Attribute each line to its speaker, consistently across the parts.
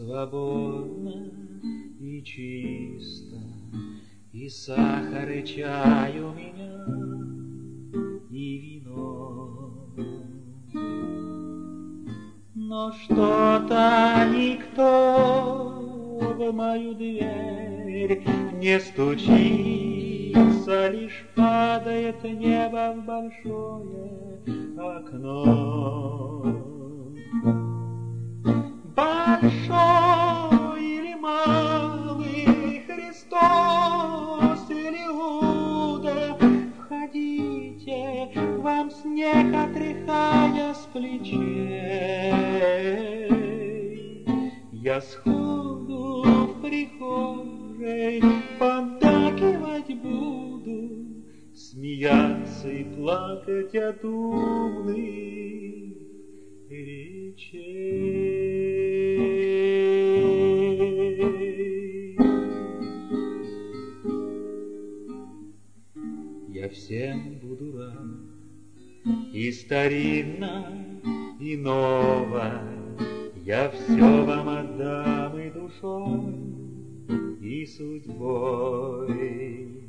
Speaker 1: свободно и чисто, и сахар, и чай у меня, и вино. Но что-то никто в мою дверь не стучится, лишь падает небо в большое окно. Большой или малый, Христос или Иуда, входите, вам снег отряхая с плечей. Я сходу в прихожей поддакивать буду, смеяться и плакать от умных речей. Я всем буду рад, и старинно, и ново, я все вам отдам и душой, и судьбой.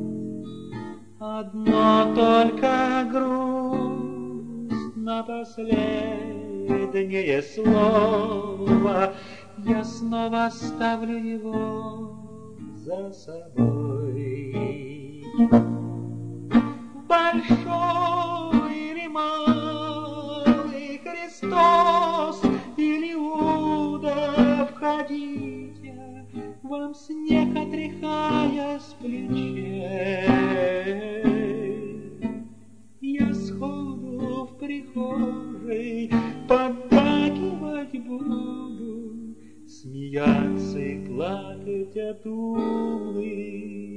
Speaker 1: Одно только грустно последнее слово, я снова оставлю его за собой. Большой или малый, Христос или Иуда, входите, вам снег отряхая с плечей. Я сходу в прихожей поддакивать буду, смеяться и плакать от умных